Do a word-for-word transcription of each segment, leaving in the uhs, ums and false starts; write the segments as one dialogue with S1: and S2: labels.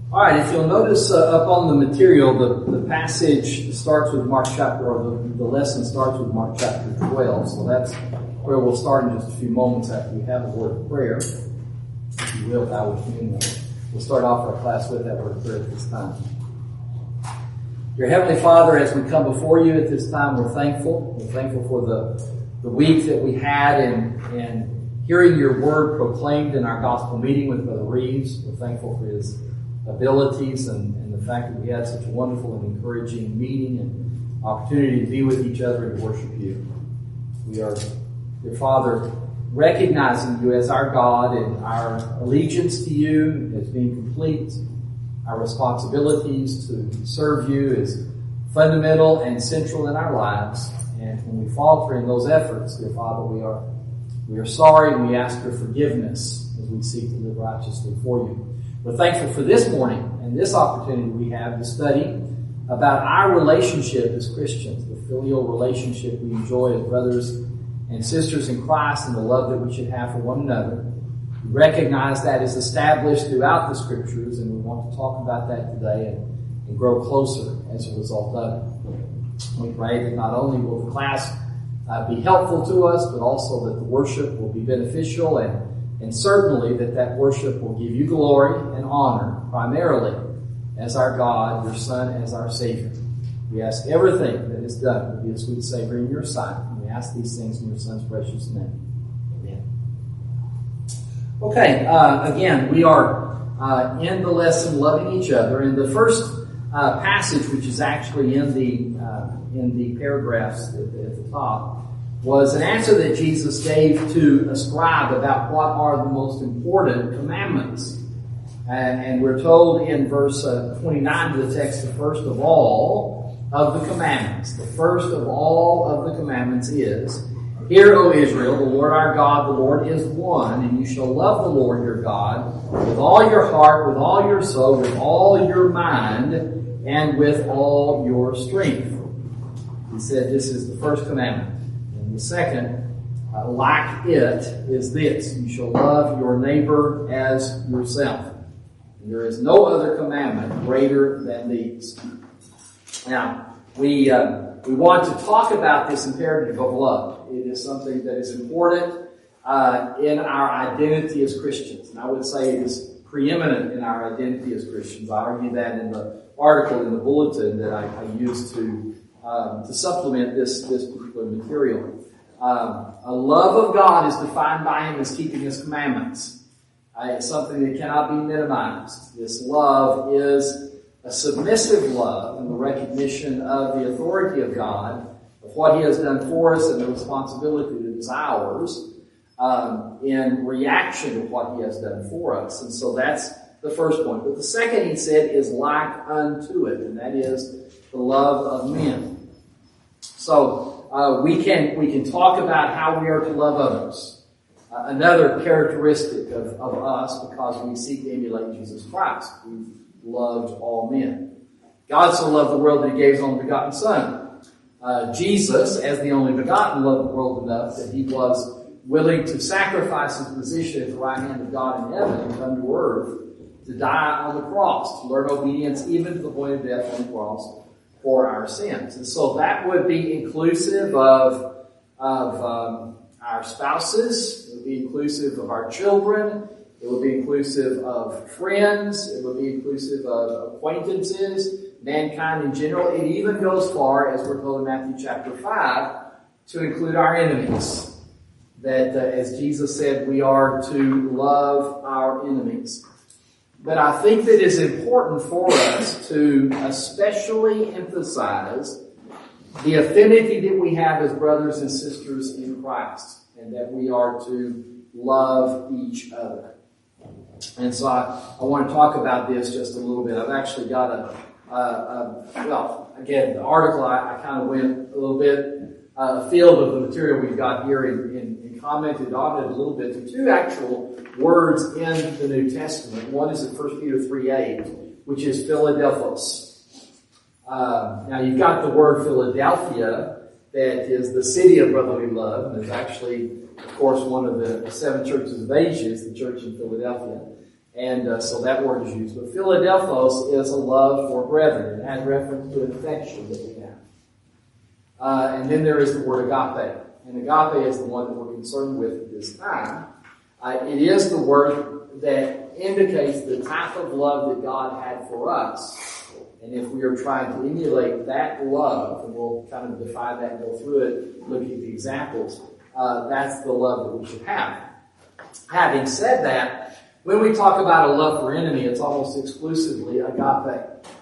S1: All right, if you'll notice uh, up on the material, the, the passage starts with Mark chapter, or the, the lesson starts with Mark chapter twelve. So that's where we'll start in just a few moments after we have a word of prayer. If you will, bow with me, and we'll start off our class with that word of prayer at this time. Your Heavenly Father, as we come before you at this time, we're thankful. We're thankful for the, the week that we had in, in hearing your word proclaimed in our gospel meeting with Brother Reeves. We're thankful for his abilities and, and the fact that we had such a wonderful and encouraging meeting and opportunity to be with each other and to worship you. We are, dear Father, recognizing you as our God and our allegiance to you as being complete, our responsibilities to serve you is fundamental and central in our lives. And when we falter in those efforts, dear Father, we are we are sorry and we ask your forgiveness as we seek to live righteously for you. We're thankful for this morning and this opportunity we have to study about our relationship as Christians, the filial relationship we enjoy as brothers and sisters in Christ, and the love that we should have for one another. We recognize that is established throughout the Scriptures, and we want to talk about that today and, and grow closer as a result of it. We pray that not only will the class uh, be helpful to us, but also that the worship will be beneficial, and, and certainly that that worship will give you glory and honor, primarily as our God, your Son, as our Savior. We ask everything that is done will be a sweet Savior in your sight. And we ask these things in your Son's precious name. Okay, uh, again, we are uh, in the lesson Loving Each Other, and the first uh, passage, which is actually in the uh, in the paragraphs at the, at the top, was an answer that Jesus gave to a scribe about what are the most important commandments. And, and we're told in verse uh, twenty-nine of the text, the first of all of the commandments, the first of all of the commandments is, Hear, O Israel, the Lord our God, the Lord is one, and you shall love the Lord your God with all your heart, with all your soul, with all your mind, and with all your strength. He said this is the first commandment. And the second, uh, like it, is this: you shall love your neighbor as yourself. And there is no other commandment greater than these. Now, we... Uh, We want to talk about this imperative of love. It is something that is important uh, in our identity as Christians. And I would say it is preeminent in our identity as Christians. I argue that in the article in the bulletin that I, I used to um, to supplement this, this particular material. Um, a love of God is defined by Him as keeping His commandments. Uh, it's something that cannot be minimized. This love is a submissive love in the recognition of the authority of God, of what He has done for us and the responsibility that is ours um, in reaction to what He has done for us. And so that's the first point. But the second, he said, is like unto it, and that is the love of men. So uh, we can we can talk about how we are to love others. Uh, another characteristic of, of us, because we seek to emulate Jesus Christ. We've loved all men. God so loved the world that He gave His only begotten Son. Uh, Jesus, as the only begotten, loved the world enough that He was willing to sacrifice His position at the right hand of God in heaven and come to earth to die on the cross, to learn obedience even to the point of death on the cross for our sins. And so that would be inclusive of, of um, our spouses. It would be inclusive of our children. It would be inclusive of friends. It would be inclusive of acquaintances, mankind in general. It even goes far, as we're told in Matthew chapter five, to include our enemies. That, uh, as Jesus said, we are to love our enemies. But I think that it's important for us to especially emphasize the affinity that we have as brothers and sisters in Christ, and that we are to love each other. And so I, I want to talk about this just a little bit. I've actually got a, a, a well, again, the article, I, I kind of went a little bit uh, afield of the material we've got here and, and, and commented on it a little bit. There are two actual words in the New Testament. One is in First Peter three eight, which is Philadelphos. Uh, now, you've got the word Philadelphia, that is the city of brotherly love, and there's actually, of course, one of the seven churches of Asia is the church in Philadelphia. And uh, so that word is used. But Philadelphos is a love for brethren. It has reference to an affection that we have. Uh, and then there is the word agape. And agape is the one that we're concerned with at this time. Uh, it is the word that indicates the type of love that God had for us. And if we are trying to emulate that love, and we'll kind of define that and go through it, look at the examples, uh, that's the love that we should have. Having said that, when we talk about a love for enemy, it's almost exclusively agape.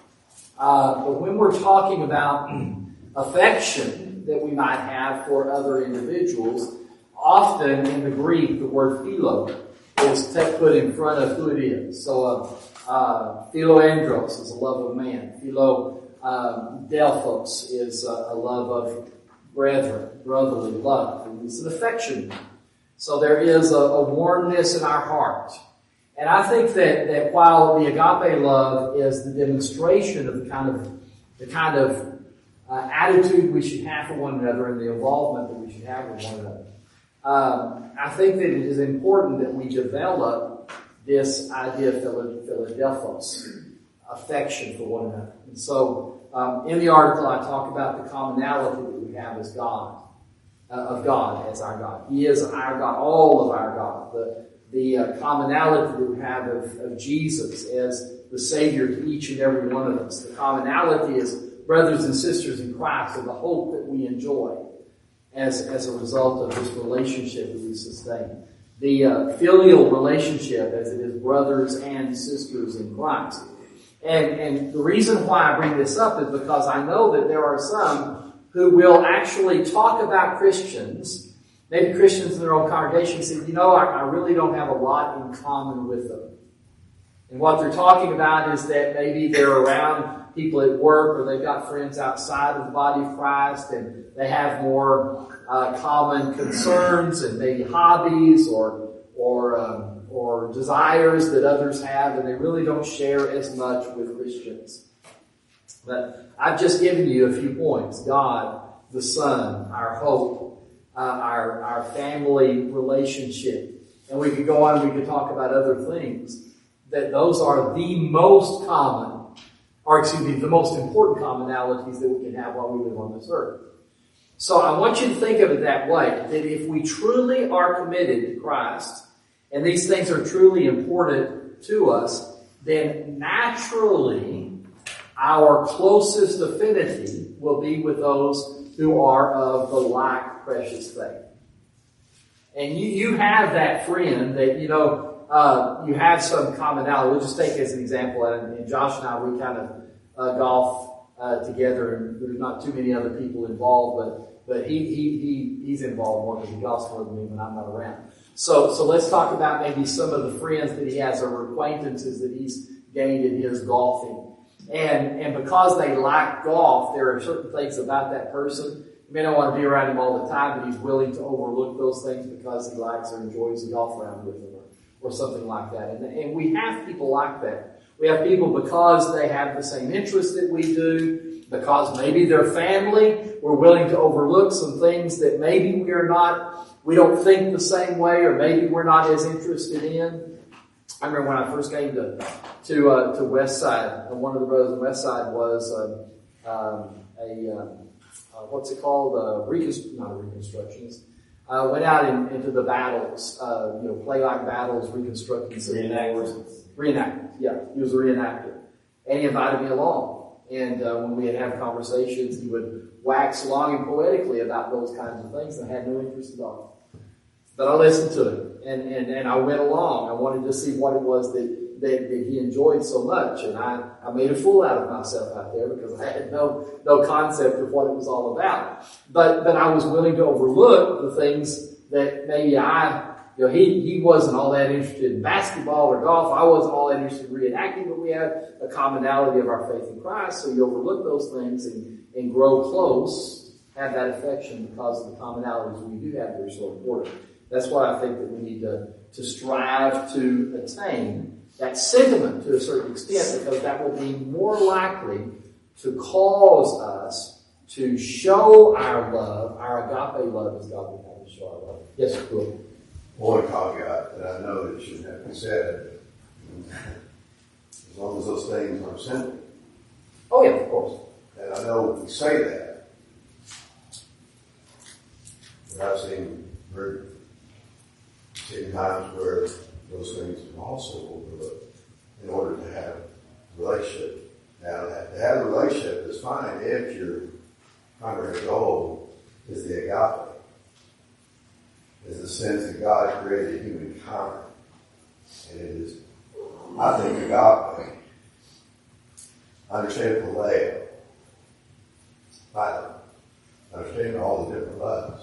S1: Uh, but when we're talking about affection that we might have for other individuals, often in the Greek, the word philo is put in front of who it is. So, uh, uh, philoandros is a love of man. Philo, um, delphos is a, a love of brethren, brotherly love. And it's an affection. So there is a, a warmness in our heart. And I think that, that while the agape love is the demonstration of the kind of, the kind of uh, attitude we should have for one another and the involvement that we should have with one another, um, I think that it is important that we develop this idea of Philadelphos, affection for one another. And so, um, in the article I talk about the commonality that we have as God, uh, of God as our God. He is our God, all of our God. The, the uh, commonality that we have of, of Jesus as the Savior to each and every one of us. The commonality is brothers and sisters in Christ and the hope that we enjoy as, as a result of this relationship that we sustain. The uh, filial relationship as it is brothers and sisters in Christ. And, and the reason why I bring this up is because I know that there are some who will actually talk about Christians, maybe Christians in their own congregation, say, you know, I, I really don't have a lot in common with them. And what they're talking about is that maybe they're around people at work or they've got friends outside of the body of Christ and they have more uh, common concerns and maybe hobbies or or um, or desires that others have, and they really don't share as much with Christians. But I've just given you a few points. God, the Son, our hope, uh, our our family relationship. And we could go on and we could talk about other things. That those are the most common, or excuse me, the most important commonalities that we can have while we live on this earth. So I want you to think of it that way, that if we truly are committed to Christ, and these things are truly important to us, then naturally our closest affinity will be with those who are of the like precious faith. And you, you have that friend that, you know, Uh, you have some commonality. We'll just take as an example, and, and Josh and I, we kind of uh, golf uh, together, and there's not too many other people involved, but but he he he he's involved more because he golfs more than me when I'm not around. So so let's talk about maybe some of the friends that he has or acquaintances that he's gained in his golfing, and and because they like golf, there are certain things about that person. You may not want to be around him all the time, but he's willing to overlook those things because he likes or enjoys the golf round with them. Or something like that. And, and we have people like that. We have people because they have the same interests that we do, because maybe they're family, we're willing to overlook some things that maybe we are not, we don't think the same way, or maybe we're not as interested in. I remember when I first came to to uh, to Westside, and one of the brothers on Westside was um, um, a, um, uh, what's it called? Uh, reconst- not a reconstructionist. Uh, went out in, into the battles, uh, you know, play-like battles, reconstructing civil wars. Reenactors, yeah. He was a reenactor. And he invited me along. And uh, when we had have conversations, he would wax long and poetically about those kinds of things, and I had no interest at all. But I listened to him, and, and, and I went along. I wanted to see what it was that, that, that he enjoyed so much. And I, I made a fool out of myself out there because I had no, no concept of what it was all about. But, but I was willing to overlook the things that maybe I, you know, he, he wasn't all that interested in basketball or golf. I wasn't all that interested in reenacting, but we had a commonality of our faith in Christ. So you overlook those things and, and grow close, have that affection because of the commonalities we do have that are so important. That's why I think that we need to, to strive to attain that sentiment to a certain extent, because that will be more likely to cause us to show our love, our agape love as God would have us show our love. Yes, Bill.
S2: One caveat that I know that shouldn't have been said, As long as those things aren't sinful.
S1: Oh yeah, of course.
S2: And I know we say that, but I've seen, heard, seen times where those things are also overlooked in order to have a relationship. Now, to have a relationship is fine if your primary goal is the agape, is the sense that God created humankind. And it is, I think, agape. I understand phileo. I understand all the different loves.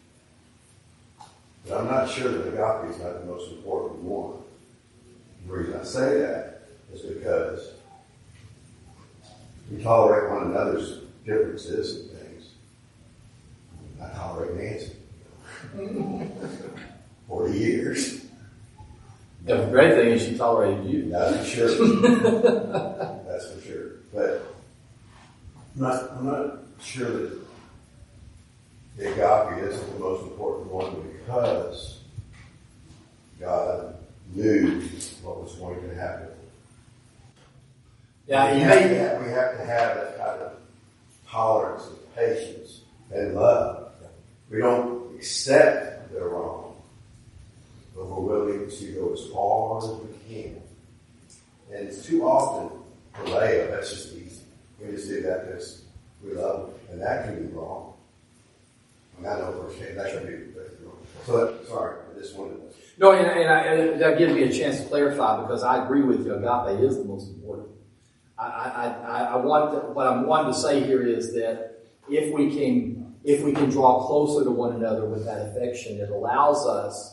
S2: But I'm not sure that agape is not the most important one. The reason I say that is because we tolerate one another's differences and things. I tolerate Nancy. Forty years.
S1: The great thing is she tolerated you.
S2: That's for sure. That's for sure. But I'm not, I'm not sure that the agape isn't the most important one because God knew what was going to happen.
S1: Yeah,
S2: we,
S1: you
S2: have
S1: may,
S2: to have, we have to have that kind of tolerance and patience and love. We don't accept they're wrong, but we're willing to go as far as we can. And it's too often phileo, that's just easy. We just do that because we love them. And that can be wrong. I mean, I know firsthand that can be wrong. So, that, sorry, I just wanted to.
S1: No, and, and, I, and that gives me a chance to clarify because I agree with you. Agape is the most important. I, I, I, I want to, what I'm wanting to say here is that if we can, if we can draw closer to one another with that affection, it allows us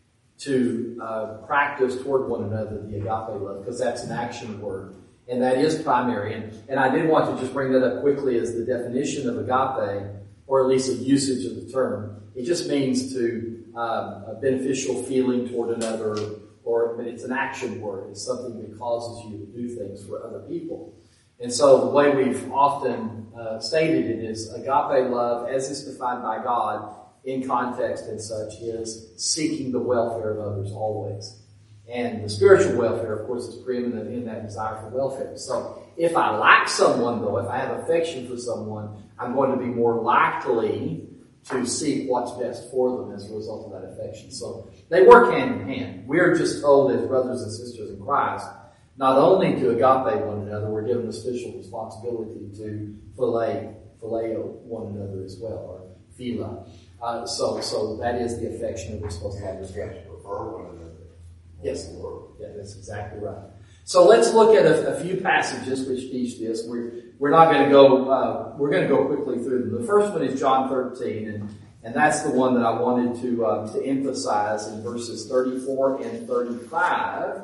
S1: to uh, practice toward one another the agape love, because that's an action word, and that is primary. And, and I did want to just bring that up quickly as the definition of agape, or at least a usage of the term. It just means to um, a beneficial feeling toward another, or but it's an action word. It's something that causes you to do things for other people. And so the way we've often uh, stated it is agape love, as is defined by God in context and such, is seeking the welfare of others always. And the spiritual welfare, of course, is preeminent in that desire for welfare. So if I like someone, though, if I have affection for someone, I'm going to be more likely to seek what's best for them as a result of that affection. So they work hand in hand. We're just told as brothers and sisters in Christ, not only to agape one another, we're given a special responsibility to phileo, phileo one another as well, or phila. Uh, so, so that is the affection that we're supposed to have as well.
S2: Prefer one another.
S1: Yes, yeah, that's exactly right. So let's look at a, a few passages which teach this. We're we're not going to go. Uh, we're going to go quickly through them. The first one is John thirteen, and and that's the one that I wanted to um, to emphasize in verses thirty-four and thirty-five.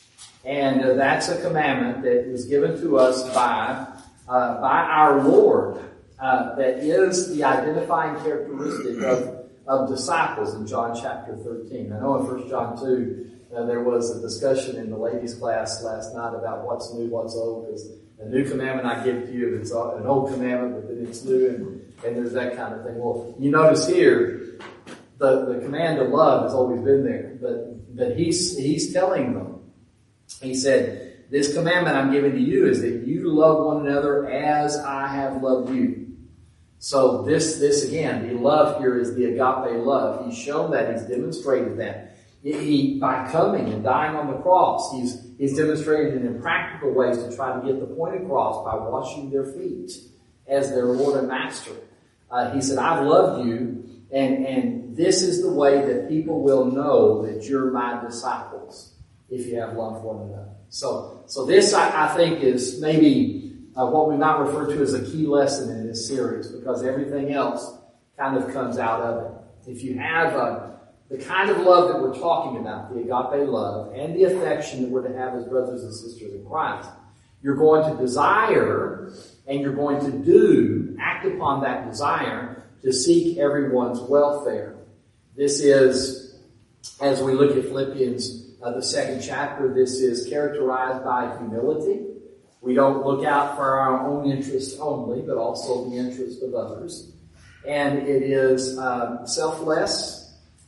S1: And uh, that's a commandment that was given to us by uh, by our Lord. Uh, that is the identifying characteristic of of disciples in John chapter thirteen. I know in First John two. Uh, there was a discussion in the ladies' class last night about what's new, what's old, because a new commandment I give to you, it's an old commandment, but then it's new, and, and there's that kind of thing. Well, you notice here, the, the command of love has always been there, but, but he's, he's telling them, he said, this commandment I'm giving to you is that you love one another as I have loved you. So this, this again, the love here is the agape love. He's shown that, he's demonstrated that. He, by coming and dying on the cross, he's, he's demonstrated in practical ways to try to get the point across by washing their feet as their Lord and Master. Uh, he said, I've loved you, and, and this is the way that people will know that you're my disciples, if you have love for one another. So, so this, I, I think, is maybe uh, what we might refer to as a key lesson in this series, because everything else kind of comes out of it. If you have a The kind of love that we're talking about, the agape love, and the affection that we're to have as brothers and sisters in Christ, you're going to desire and you're going to do, act upon that desire to seek everyone's welfare. This is, as we look at Philippians, uh, the second chapter, this is characterized by humility. We don't look out for our own interests only, but also the interest of others. And it is um, selfless.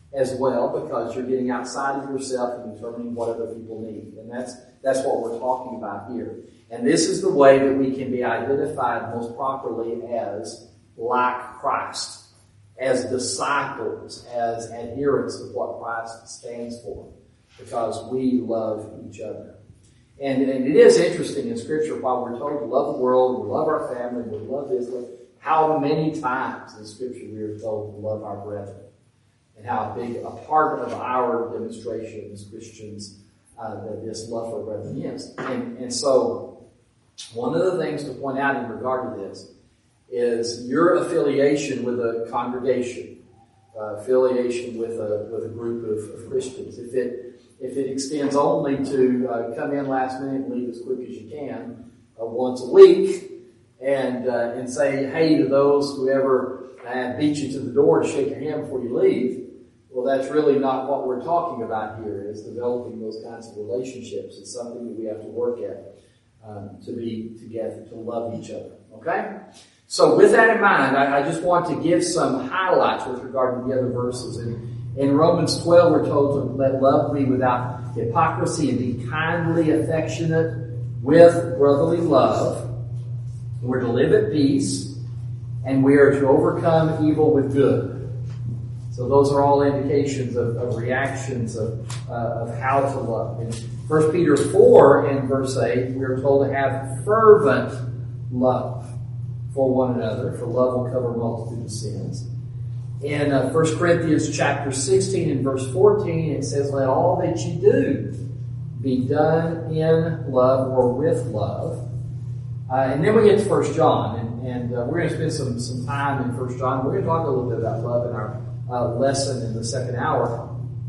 S1: as well, because you're getting outside of yourself and determining what other people need. And that's that's what we're talking about here. And this is the way that we can be identified most properly as like Christ, as disciples, as adherents of what Christ stands for, because we love each other. And, and it is interesting in Scripture, while we're told to love the world, we love our family, we love Israel, how many times in Scripture we are told to love our brethren, and how big a part of our demonstration as Christians uh, that this love for brethren is. And, and so, one of the things to point out in regard to this is your affiliation with a congregation, uh, affiliation with a with a group of, of Christians. If it if it extends only to uh, come in last minute and leave as quick as you can, uh, once a week, and uh, and say hey to those who ever uh, beat you to the door to shake your hand before you leave, well, that's really not what we're talking about here. Is developing those kinds of relationships. It's something that we have to work at um, to be together, to love each other. Okay. So with that in mind, I, I just want to give some highlights with regard to the other verses. In, in Romans twelve, we're told to let love be without hypocrisy and be kindly affectionate with brotherly love. We're to live at peace, and we are to overcome evil with good. So those are all indications of, of reactions of, uh, of how to love. In First Peter four and verse eight, we're told to have fervent love for one another, for love will cover a multitude of sins. In uh, First Corinthians chapter sixteen and verse fourteen, it says, let all that you do be done in love or with love. Uh, and then we get to First John, and, and uh, we're going to spend some, some time in First John. We're going to talk a little bit about love in our uh, lesson in the second hour,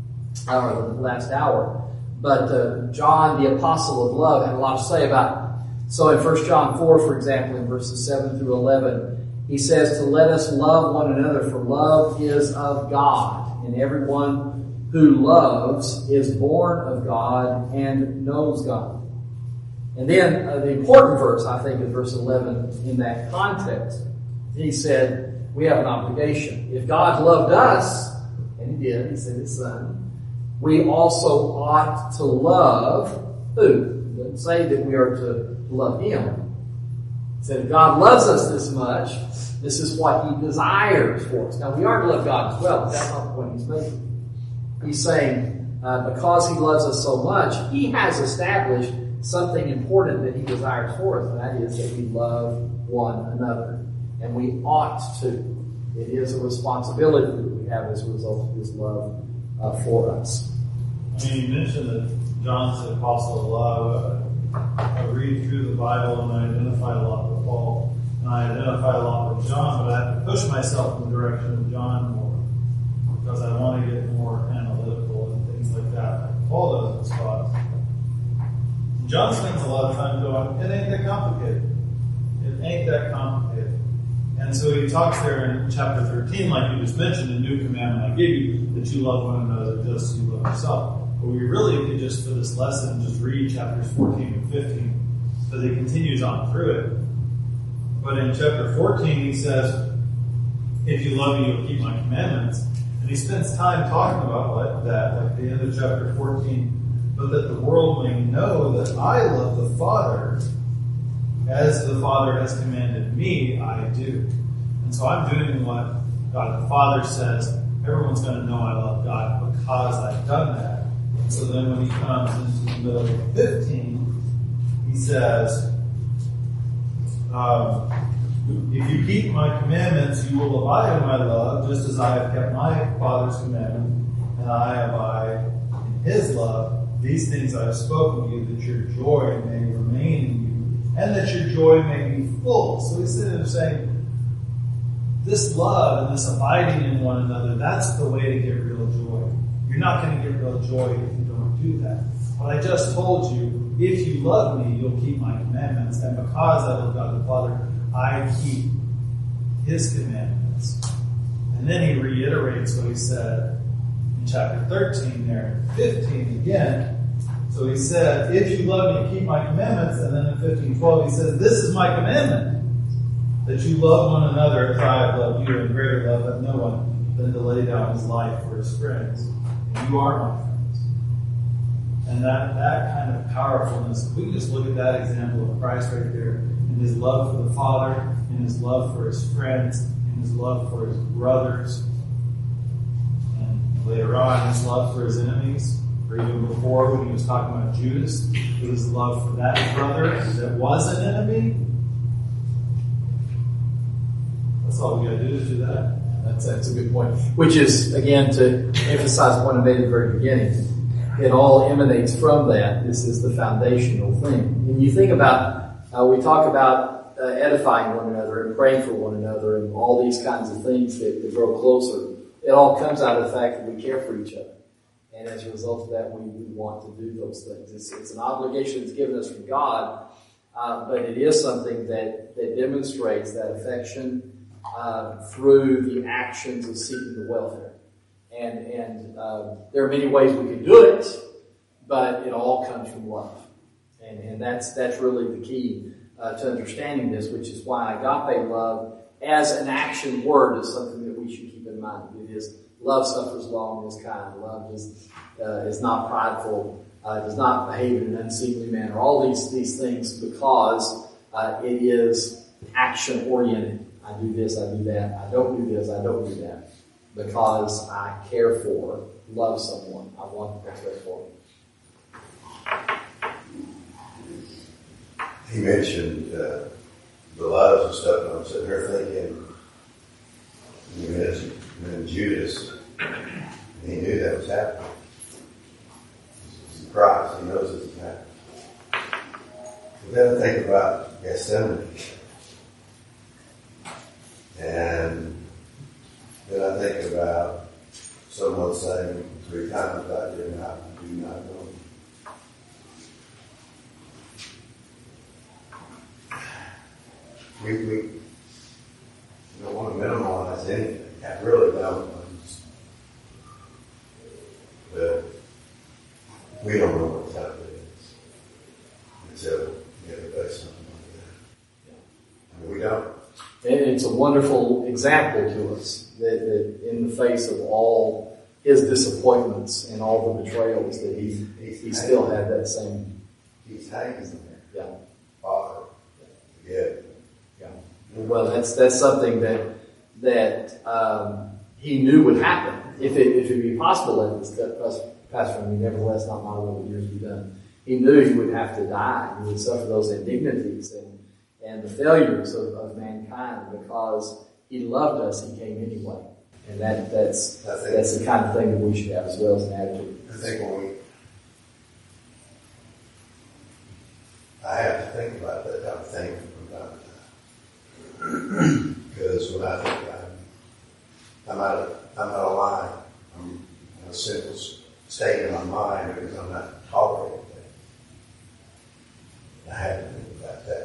S1: or the last hour. But uh, John, the apostle of love, had a lot to say about it. So in First John four, for example, in verses seven through eleven, he says to let us love one another, for love is of God, and everyone who loves is born of God and knows God. And then uh, the important verse, I think, is verse eleven in that context. He said, we have an obligation. If God loved us, and he did, he sent his son, we also ought to love who? It doesn't say that we are to love him. He said, if God loves us this much, this is what he desires for us. Now, we are to love God as well, but that's not the point he's making. He's saying, uh, because he loves us so much, he has established something important that he desires for us, and that is that we love one another. And we ought to. It is a responsibility that we have as a result of his love uh, for us.
S3: I mean, you mentioned that John's the apostle of love. I read through the Bible and I identify a lot with Paul, and I identify a lot with John, but I have to push myself in the direction of John more because I want to get more analytical and things like that. Like Paul does in spots. John spends a lot of time going, it ain't that complicated. It ain't that complicated. And so he talks there in chapter thirteen, like you just mentioned, a new commandment I give you, that you love one another just as you love yourself. But we really could just, for this lesson, just read chapters fourteen and fifteen, because he continues on through it. But in chapter fourteen, he says, if you love me, you'll keep my commandments. And he spends time talking about what, that, like the end of chapter fourteen, but that the world may know that I love the Father, as the Father has commanded me, I do. And so I'm doing what God the Father says. Everyone's going to know I love God because I've done that. So then when he comes into the middle of fifteen, he says, um, if you keep my commandments, you will abide in my love, just as I have kept my Father's commandment, and I abide in his love. These things I have spoken to you, that your joy may remain in you, and that your joy may be full. So he's sitting there saying, this love and this abiding in one another, that's the way to get real joy. You're not going to get real joy if you don't do that. But I just told you, if you love me, you'll keep my commandments. And because I love God the Father, I keep his commandments. And then he reiterates what he said in chapter thirteen there, fifteen again. So he said, if you love me, keep my commandments. And then in fifteen twelve, he says, this is my commandment, that you love one another as I have loved you, and greater love that no one than to lay down his life for his friends. And you are my friends. And that, that kind of powerfulness, we can just look at that example of Christ right there, in his love for the Father, in his love for his friends, in his love for his brothers, and later on, his love for his enemies, or even before when he was talking about Judas, his love for that brother that was an enemy. That's all we got to do is do that.
S1: That's, that's a good point. Which is, again, to emphasize the point I made at the very beginning. It all emanates from that. This is the foundational thing. And you think about, uh, we talk about uh, edifying one another and praying for one another and all these kinds of things that, that grow closer. It all comes out of the fact that we care for each other. And as a result of that, we, we want to do those things. It's, it's an obligation that's given us from God, uh, but it is something that, that demonstrates that affection uh, through the actions of seeking the welfare. And, and uh, there are many ways we can do it, but it all comes from love. And, and that's, that's really the key uh, to understanding this, which is why agape love as an action word is something that we should keep in mind. It is love suffers long, is kind. Love is, uh, is not prideful, uh, does not behave in an unseemly manner. All these, these things because uh, it is action oriented. I do this, I do that. I don't do this, I don't do that. Because I care for, love someone. I want what's best for them.
S2: He mentioned uh, the loves and stuff, and I'm sitting here thinking, you mentioned, mentioned Judas, and he knew that was happening. He's surprised, he knows this is happening. But then I think about Gethsemane. And then I think about someone saying three times, I did not, do not know. We, we don't want to minimize anything. I really don't. But we don't know what time it is until we get to face something like that. I mean, we don't.
S1: And it's a wonderful example to us that, that in the face of all his disappointments and all the betrayals that he
S2: he's
S1: he still had that same.
S2: He's hanging there.
S1: Yeah.
S2: Father. Yeah.
S1: Yeah. Well, that's that's something that that um, he knew would happen if it if it be possible. Let this Pastor, I mean, nevertheless, not my will, but yours be done. He knew he would have to die. He would suffer those indignities and and the failures of, of mankind because he loved us. He came anyway, and that that's think, that's the kind of thing that we should have as well as an attitude.
S2: I think when we, I have to think about that type of thing from time to time because when I think I'm, I'm out of I'm out of line, I'm in a simple state in my mind because I'm not tolerating things. I have to think about that.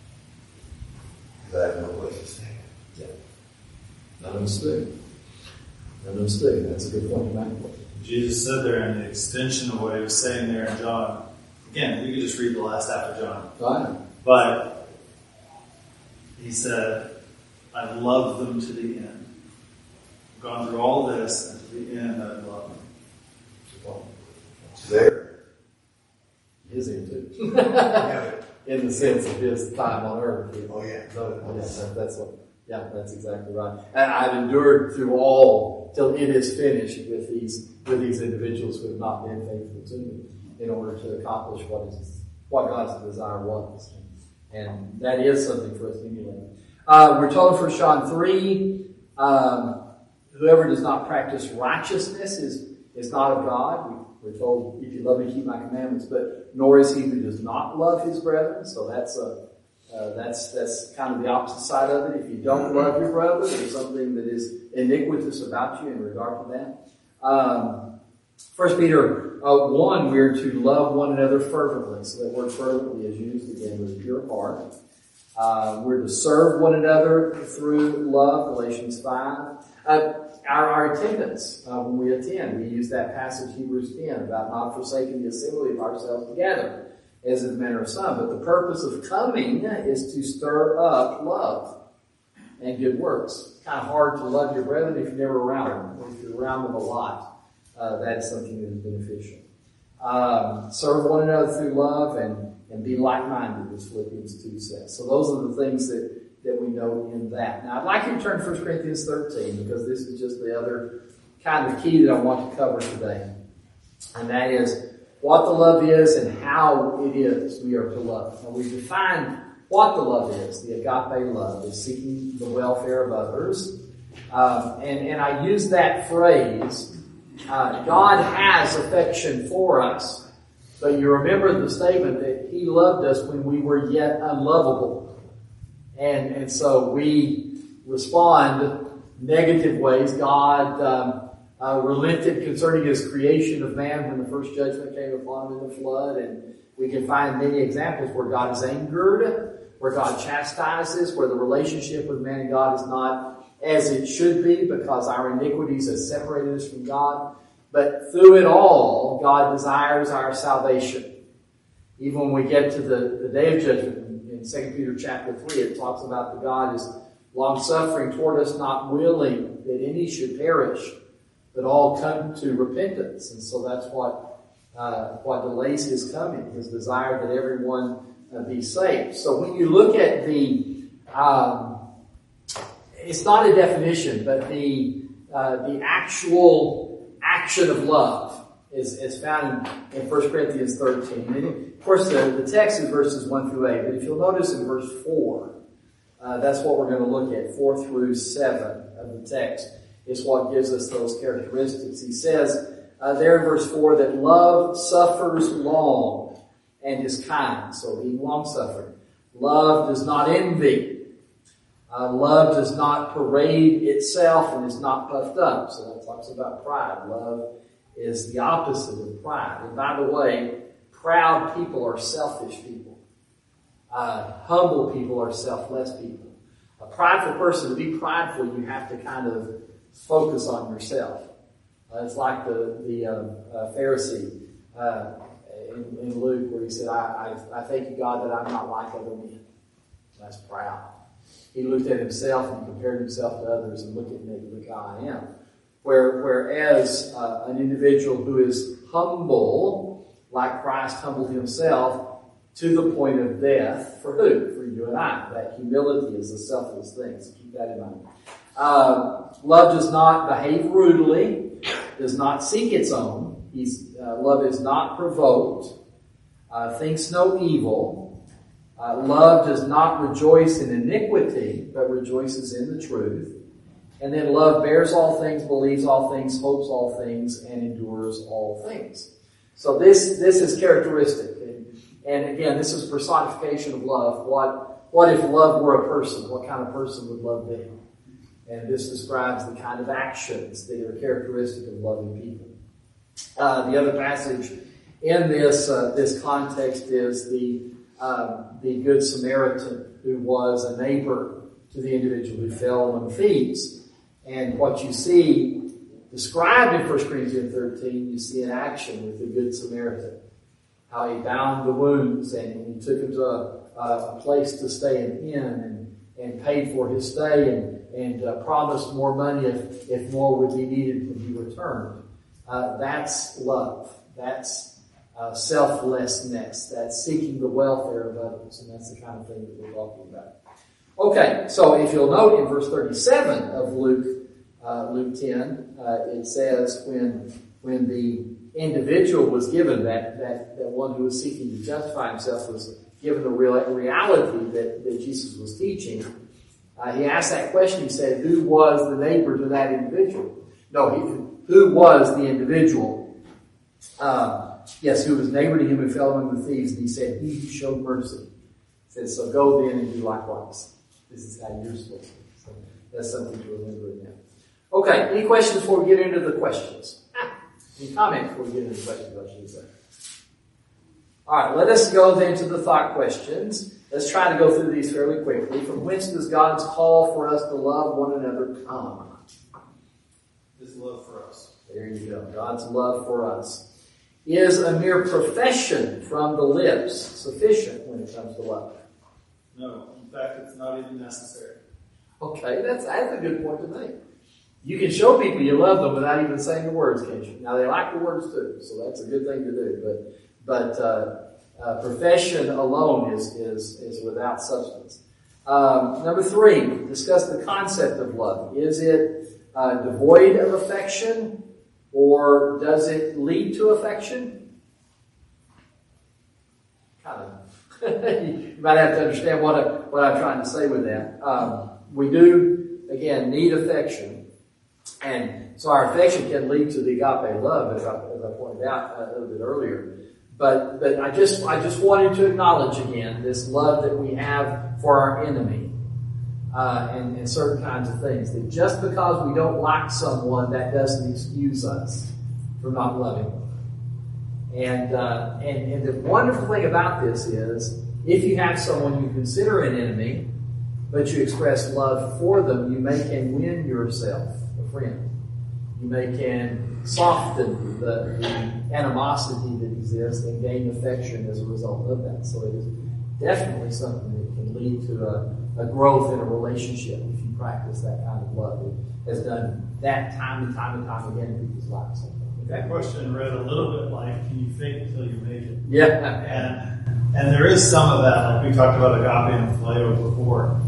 S2: I have no place to stand.
S1: Yeah. Understood. Understood. That's a good point to make.
S3: Jesus said there in the extension of what he was saying there in John. Again, we could just read the last half of John.
S1: Right.
S3: But he said, I love them to the end. I've gone through all this, and to the end I love them.
S2: It's there.
S1: His end too.
S2: Yeah.
S1: In the sense of his time on earth.
S2: Oh yeah.
S1: So, yeah, that, that's what, yeah, that's exactly right. And I've endured through all till it is finished with these with these individuals who have not been faithful to me in order to accomplish what is what God's desire was. And that is something for us to emulate. Uh, we're told in First John three, um, whoever does not practice righteousness is is not of God. We, We're told, if you love me, keep my commandments. But nor is he who does not love his brethren. So that's a, uh, that's that's kind of the opposite side of it. If you don't love your brother, there's something that is iniquitous about you in regard to that. Um, First Peter uh, one, we're to love one another fervently. So that word fervently is used again with a pure heart. Uh, we're to serve one another through love. Galatians five. Uh, Our, our attendance, uh, when we attend, we use that passage, Hebrews ten, about not forsaking the assembly of ourselves together, as in the manner of some. But the purpose of coming is to stir up love. and good works. It's kind of hard to love your brethren if you're never around them. If you're around them a lot, uh, that's something that is beneficial. Um, serve one another through love and, and be like-minded, as Philippians two says. So those are the things that, that we know in that. Now, I'd like you to turn to First Corinthians thirteen, because this is just the other kind of key that I want to cover today. And that is what the love is and how it is we are to love. Now, we define what the love is. The agape love is seeking the welfare of others. Um, and, and I use that phrase. Uh, God has affection for us, but you remember the statement that He loved us when we were yet unlovable. And, and so we respond negative ways. God um, uh, relented concerning His creation of man when the first judgment came upon him in the flood. And we can find many examples where God is angered, where God chastises, where the relationship with man and God is not as it should be because our iniquities have separated us from God. But through it all, God desires our salvation. Even when we get to the, the day of judgment, in Second Peter chapter three, it talks about that God is long-suffering toward us, not willing that any should perish, but all come to repentance. And so that's what, uh, what delays His coming, His desire that everyone uh, be saved. So when you look at the, um, it's not a definition, but the uh, the actual action of love is, is found in, in First Corinthians thirteen. And of course, the, the text is verses one through eight. But if you'll notice in verse four, uh, that's what we're going to look at. four through seven of the text is what gives us those characteristics. He says uh, there in verse four that love suffers long and is kind. So being long-suffering. Love does not envy. Uh, love does not parade itself and is not puffed up. So that talks about pride. Love is the opposite of pride. And by the way, proud people are selfish people. Uh, humble people are selfless people. A prideful person, to be prideful, you have to kind of focus on yourself. Uh, it's like the, the um, uh, Pharisee uh, in, in Luke where he said, I, I, I thank you, God, that I'm not like other men. That's proud. He looked at himself and compared himself to others and looked at me, look how I am. Where, whereas uh, an individual who is humble, like Christ humbled Himself to the point of death, for who? For you and I. That humility is a selfless thing, so keep that in mind. Uh, love does not behave rudely, does not seek its own. He's, uh, love is not provoked, uh, thinks no evil. Uh, love does not rejoice in iniquity, but rejoices in the truth. And then love bears all things, believes all things, hopes all things, and endures all things. So this, this is characteristic. And, and again, this is personification of love. What, what if love were a person? What kind of person would love be? And this describes the kind of actions that are characteristic of loving people. Uh, the other passage in this, uh, this context is the Um, the Good Samaritan who was a neighbor to the individual who fell among thieves. And what you see described in First Corinthians thirteen, you see in action with the Good Samaritan. How he bound the wounds and he took him to a, a place to stay in inn and, and paid for his stay and, and uh, promised more money if, if more would be needed when he returned. Uh, that's love. That's Uh, selflessness, that's seeking the welfare of others, and that's the kind of thing that we're talking about. Okay, so if you'll note in verse thirty-seven of Luke, uh, Luke ten, uh, it says when when the individual was given that that that one who was seeking to justify himself was given the real reality that, that Jesus was teaching, uh, he asked that question. He said, "Who was the neighbor to that individual?" No, he, who was the individual? Uh, Yes, who was neighbor to him who fell among the thieves, and he said, he who showed mercy. He said, so go then and do likewise. This is how you're supposed to. So that's something to remember now. Okay, any questions before we get into the questions? Ah, any comments before we get into the questions, I should say. Alright, let us go then to the thought questions. Let's try to go through these fairly quickly. From whence does God's call for us to love one another come?
S3: His love for us.
S1: There you go. God's love for us. Is a mere profession from the lips sufficient when it comes to love?
S3: No. In fact, it's not even necessary.
S1: Okay, that's, that's a good point to make. You can show people you love them without even saying the words, can't you? Now, they like the words too, so that's a good thing to do. But but uh, uh, profession alone is, is, is without substance. Um, number three, discuss the concept of love. Is it uh, devoid of affection, or does it lead to affection? Kind of. You might have to understand what, I, what I'm trying to say with that. Um, we do, again, need affection. And so our affection can lead to the agape love, as I, as I pointed out a little bit earlier. But but I just I just wanted to acknowledge again this love that we have for our enemy, uh, and, and certain kinds of things. That just because we don't like someone, that doesn't excuse us from not loving them. And uh, and and the wonderful thing about this is, if you have someone you consider an enemy, but you express love for them, you may can win yourself a friend. You may can soften the, the animosity that exists and gain affection as a result of that. So it is definitely something that can lead to a, a growth in a relationship if you practice that kind of love. It has done that time and time and time again in people's lives.
S3: That question read a little bit like, can you fake it till you make it?
S1: Yeah.
S3: And and there is some of that, like we talked about agape and phileo before.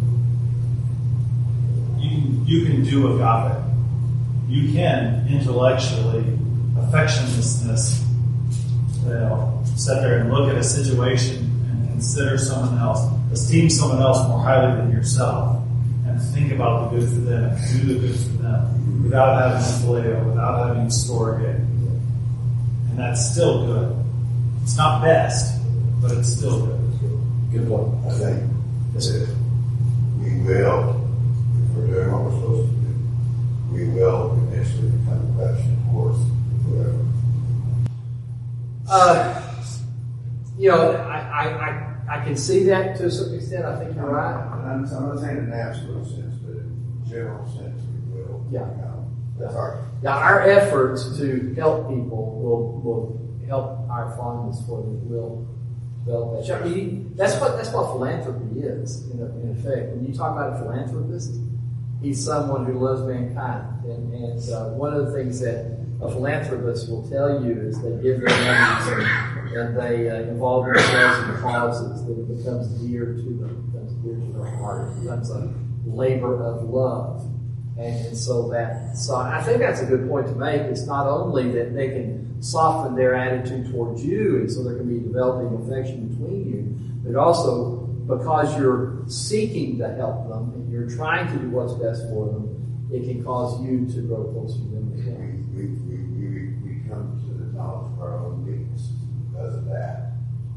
S3: You can, you can do agape. You can intellectually, affectionlessness, you know, sit there and look at a situation and consider someone else, esteem someone else more highly than yourself, and think about the good for them, and do the good for them, without having a phileo, without having a storge. And that's still good. It's not best, but it's still good.
S2: Good point. I think that we will, if we're doing what we're supposed to do, we will eventually become affectionate, of course, whatever.
S1: Uh, you know, I, I, I, I can see that to a certain extent. I think you're right.
S2: I'm, I'm not saying in an absolute sense, but in a general sense, we will.
S1: Yeah.
S2: Become, that's our.
S1: Yeah, our efforts to help people will will help our fondness for them. Will develop that. I mean, that's what that's what philanthropy is. In, in effect, when you talk about a philanthropist, he's someone who loves mankind. And, and uh, one of the things that a philanthropist will tell you is they give their money and, and they uh, involve themselves in causes that it becomes dear to them, it becomes dear to their heart, it becomes a labor of love. And, and so that, so I think that's a good point to make. It's not only that they can soften their attitude towards you, and so there can be developing affection between you, but also because you're seeking to help them and you're trying to do what's best for them, it can cause you to grow closer to them as well.
S2: We, we, we, we come to the knowledge of our own weaknesses because of that.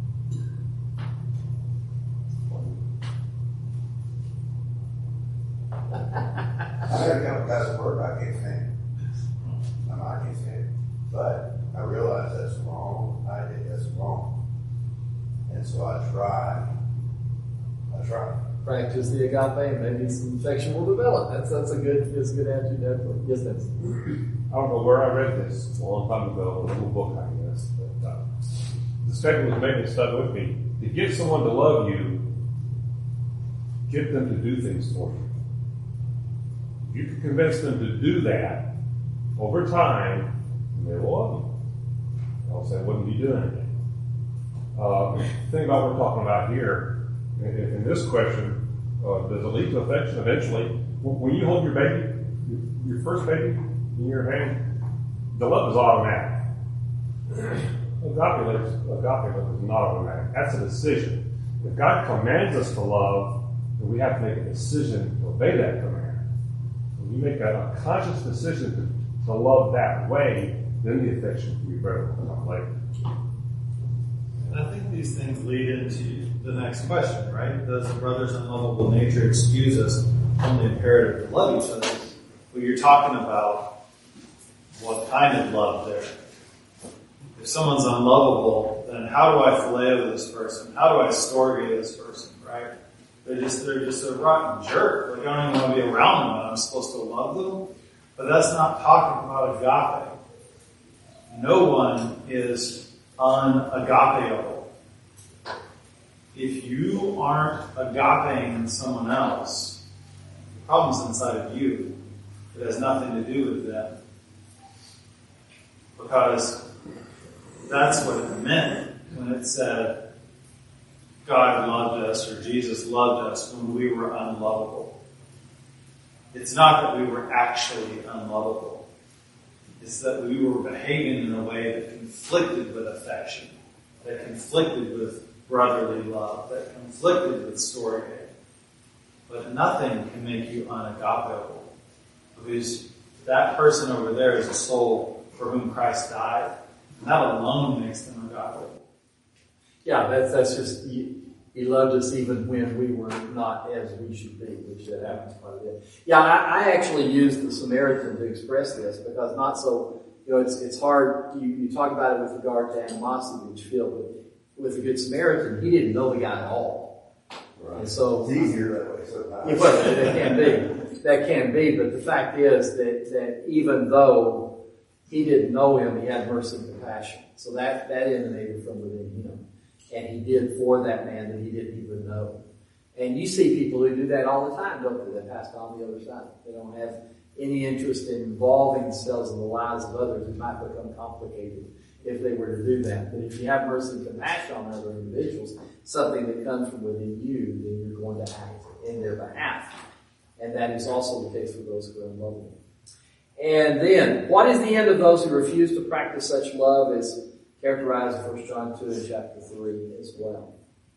S2: I had a couple guys at work I can't stand. I mean, I can't stand it. But I realize that's wrong. I did that's wrong. And so I try. I try.
S1: Practice the agape, and maybe some affection will develop. That's that's a good that's a good attitude to have. Yes, that's.
S4: I don't know where I read this a long time ago, a little book, I guess. But uh, the statement was making stuck with me. To get someone to love you, get them to do things for you. You can convince them to do that over time, and they will love you. They'll say, "What are you doing?" Uh, the thing about what we're talking about here, in, in this question, uh, does it lead to affection eventually? When you hold your baby, your, your first baby in your hand, the love is automatic. Agape love, agape love is not automatic. That's a decision. If God commands us to love, then we have to make a decision to obey that command. When you make a, a conscious decision to, to love that way, then the affection can be better later.
S3: And I think these things lead into the next question, right? Does the brother's unlovable nature excuse us from the imperative to love each other? Well, you're talking about what kind of love there. If someone's unlovable, then how do I phileo this person? How do I storge this person, right? They're just, they're just a rotten jerk. Like, I don't even want to be around them when I'm supposed to love them. But that's not talking about agape. No one is unagapeable. If you aren't agapeing someone else, problem's inside of you. It has nothing to do with them. Because that's what it meant when it said God loved us or Jesus loved us when we were unlovable. It's not that we were actually unlovable. It's that we were behaving in a way that conflicted with affection, that conflicted with brotherly love, that conflicted with storge. But nothing can make you unagapeable. Because that person over there is a soul for whom Christ died. And that alone makes them agapeable.
S1: Yeah, that's that's just he, he loved us even when we were not as we should be, which that happens quite a bit. Yeah, I, I actually used the Samaritan to express this because not so you know it's it's hard. You, you talk about it with regard to animosity that you feel, but with the Good Samaritan, he didn't know the guy at all,
S2: Right.
S1: and so
S2: It's easier that way sometimes.
S1: well, that can be, that can be. But the fact is that that even though he didn't know him, he had mercy and compassion. So that that emanated from within him. And he did for that man that he didn't even know. And you see people who do that all the time, don't they? They pass on the other side. They don't have any interest in involving themselves in the lives of others. It might become complicated if they were to do that. But if you have mercy and compassion on other individuals, something that comes from within you, then you're going to act in their behalf. And that is also the case for those who are unlovable. And then, what is the end of those who refuse to practice such love as characterized in First John two and chapter three as well?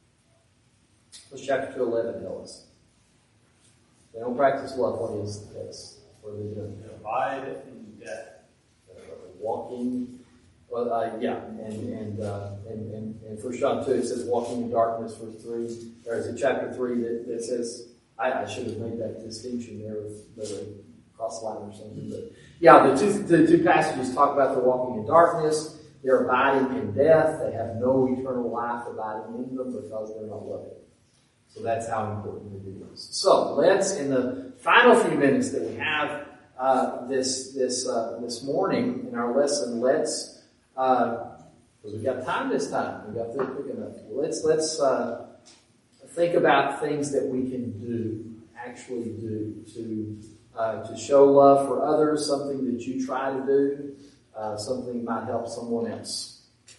S1: What's chapter two eleven tell us? They don't practice love. What is the case? What are they doing?
S3: They abide in death.
S1: Walking, well, uh, yeah, and and, uh, and and and First John two it says walking in darkness. Verse three, or is it chapter three that, that says? I, I should have made that distinction there with the cross line or something. But yeah, the two the two passages talk about the walking in darkness. They're abiding in death. They have no eternal life abiding in them because they're not loving. So that's how important it is. So let's, in the final few minutes that we have uh, this this uh, this morning in our lesson, let's because uh, we've got time this time. We got through quick enough. Let's let's uh, think about things that we can do, actually do to uh, to show love for others. Something that you try to do. Uh, something might help someone else.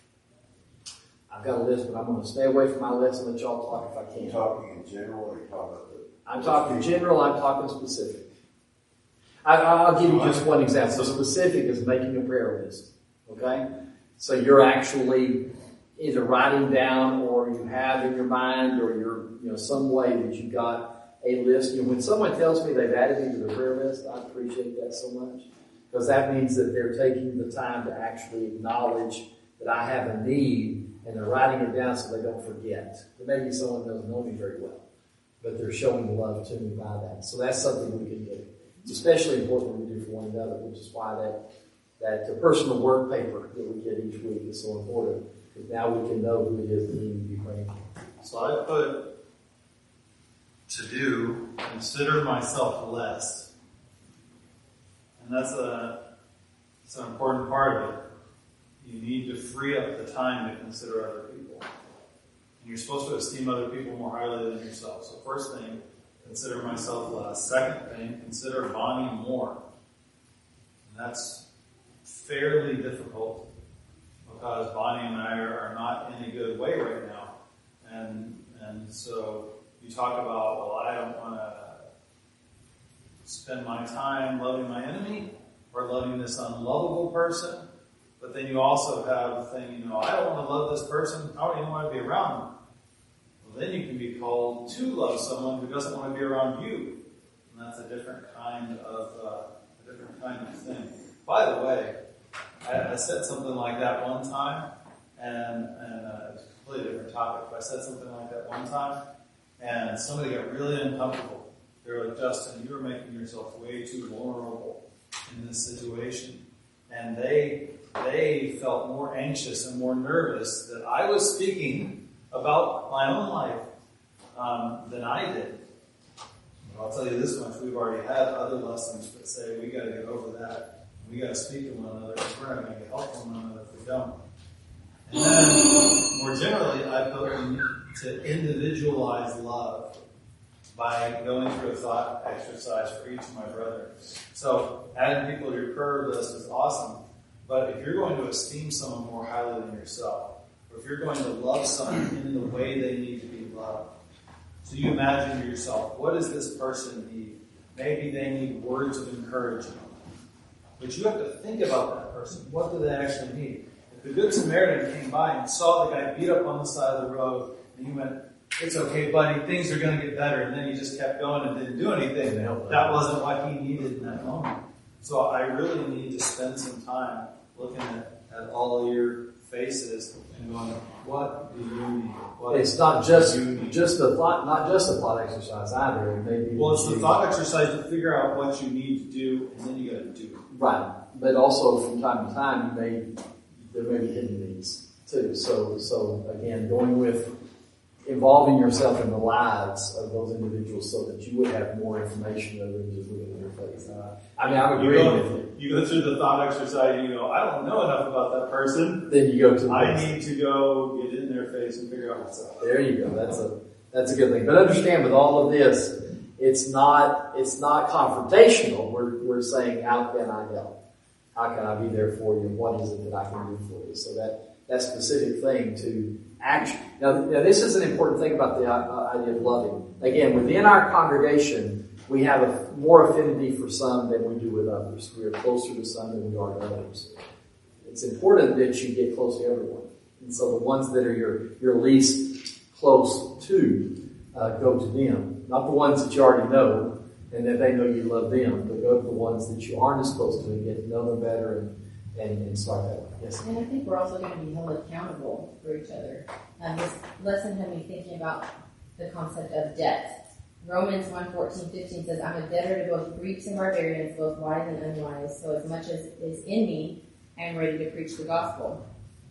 S1: I've got a list, but I'm going to stay away from my list and let y'all talk if I can.
S2: Are you talking in general or are you talking about the...
S1: I'm talking general, I'm talking specific. I, I'll give you just one example. So specific is making a prayer list. Okay? So you're actually either writing down or you have in your mind or you're, you know, some way that you got a list. You know, when someone tells me they've added me to the prayer list, I appreciate that so much. Because that means that they're taking the time to actually acknowledge that I have a need and they're writing it down so they don't forget. There may be someone who doesn't know me very well, but they're showing love to me by that. So that's something we can do. It's especially important when we do for one another, which is why that, that personal work paper that we get each week is so important. Because now we can know who it is that we need to be praying for.
S3: So I put to do, consider myself less. And that's a, that's an important part of it. You need to free up the time to consider other people. And you're supposed to esteem other people more highly than yourself. So first thing, consider myself less. Second thing, consider Bonnie more. And that's fairly difficult because Bonnie and I are, are not in a good way right now. And and so you talk about, well, I don't want to spend my time loving my enemy or loving this unlovable person. But then you also have the thing, you know, I don't want to love this person. I don't even want to be around them. Well, then you can be called to love someone who doesn't want to be around you. And that's a different kind of, uh, a different kind of thing. By the way, I, I said something like that one time, and, and uh, it's a completely different topic, but I said something like that one time, and somebody got really uncomfortable. They were like, Justin, you were making yourself way too vulnerable in this situation. And they they felt more anxious and more nervous that I was speaking about my own life um, than I did. But I'll tell you this much, we've already had other lessons that say we got to get over that. We got to speak to one another because we're not going to get help from one another if we don't. And then, more generally, I put to individualize love. by going through a thought exercise for each of my brothers. So adding people to your prayer list is awesome, but if you're going to esteem someone more highly than yourself, or if you're going to love someone in the way they need to be loved, so you imagine to yourself, what does this person need? Maybe they need words of encouragement. But you have to think about that person. What do they actually need? If the Good Samaritan came by and saw the guy beat up on the side of the road, and he went, "It's okay, buddy, things are going to get better," and then he just kept going and didn't do anything, that wasn't what he needed in that moment. So I really need to spend some time looking at, at all of your faces and going, what do you need? What
S1: It's not just
S3: do you need?
S1: just the thought, not just the thought exercise either. It may be
S3: Well, it's the
S1: you-
S3: thought exercise to figure out what you need to do, and then you got to do it.
S1: Right, but also from time to time, you may there may be hidden needs too. So, so again, going with involving yourself in the lives of those individuals, so that you would have more information other than just looking at their face. Uh, I mean, I'm
S3: You
S1: agreeing
S3: go,
S1: with you.
S3: you go through the thought exercise, and you go, I don't know enough about that person.
S1: Then you go to the
S3: I
S1: next.
S3: need to go get in their face and figure out what's up.
S1: There you go. That's a that's a good thing. But understand, with all of this, it's not it's not confrontational. We're we're saying, how can I help? How can I be there for you? What is it that I can do for you? So that that specific thing to action. Now, now this is an important thing about the uh, idea of loving. Again, within our congregation, we have a more affinity for some than we do with others. We are closer to some than we are to others. It's important that you get close to everyone. And so the ones that are your, your least close to, uh, go to them. Not the ones that you already know and that they know you love them, but go to the ones that you aren't as close to and get to know them better and, and, and start that way. Yes?
S5: And I think we're also going to be held accountable for each other. Um, this lesson had me thinking about the concept of debt. Romans one fourteen fifteen says, I'm a debtor to both Greeks and barbarians, both wise and unwise. So as much as is in me, I am ready to preach the gospel.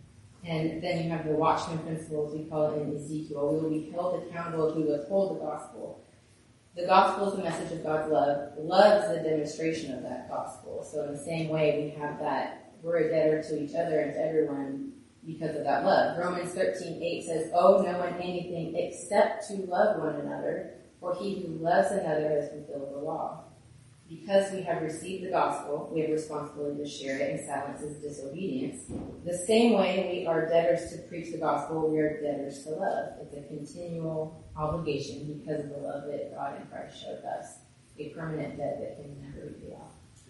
S5: And then you have the watchman principle, as we call it in Ezekiel. We will be held accountable if we withhold the gospel. The gospel is the message of God's love. Love is a demonstration of that gospel. So in the same way, we have that we're a debtor to each other and to everyone because of that love. Romans thirteen eight says, owe no one anything except to love one another, for he who loves another has fulfilled the law. Because we have received the gospel, we have responsibility to share it, and silence is disobedience. The same way we are debtors to preach the gospel, we are debtors to love. It's a continual obligation because of the love that God in Christ showed us. A permanent debt that can never be paid off.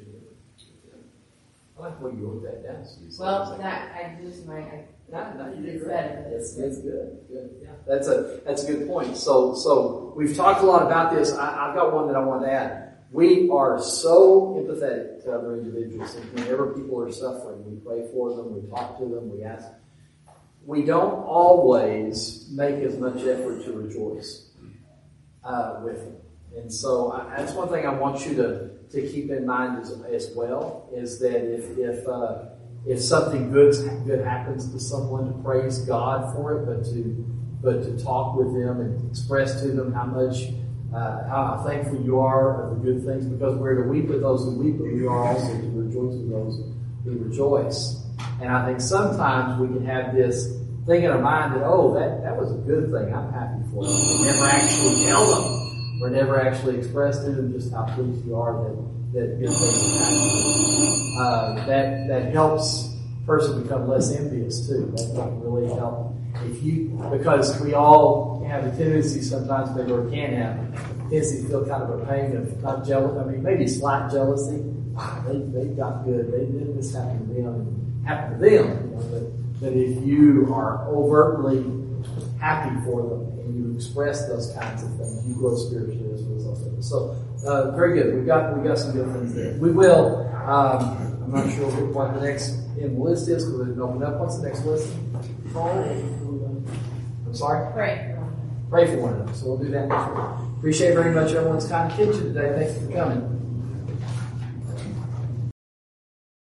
S1: I like the way you wrote that down, Susan.
S5: Well, that I lose my. I,
S1: No, no, you did
S5: it's
S1: great.
S5: better.
S1: That's, that's good. Good. Yeah. That's a that's a good point. So so we've talked a lot about this. I, I've got one that I want to add. We are so empathetic to other individuals, and whenever people are suffering, we pray for them, we talk to them, we ask. We don't always make as much effort to rejoice uh, with them, and so I, that's one thing I want you to to keep in mind as as well, is that if if uh, if something good good happens to someone, to praise God for it, but to but to talk with them and express to them how much uh, how thankful you are of the good things, because we're to weep with those who weep, but we are also to rejoice with those who rejoice. And I think sometimes we can have this thing in our mind that, oh, that, that was a good thing, I'm happy for them. We never actually tell them, or never actually express to them just how pleased you are that that good things are happening. Uh, that that helps a person become less envious too. That can really help. If you, because we all have a tendency sometimes, maybe or can have, a tendency to feel kind of a pain of not jealous. I mean, maybe slight jealousy. They they got good. They did this happen to them and happened to them. You know, but, but if you are overtly happy for them and you express those kinds of things, you grow spiritually as a result of it. So, uh, very good. We've got we got some good things there. We will. Um, I'm not sure what the next in the list is because we didn't open up. What's the next list? I'm sorry?
S5: Pray.
S1: Pray for one another. So we'll do that next week. Appreciate very much everyone's kind attention today. Thank you for coming.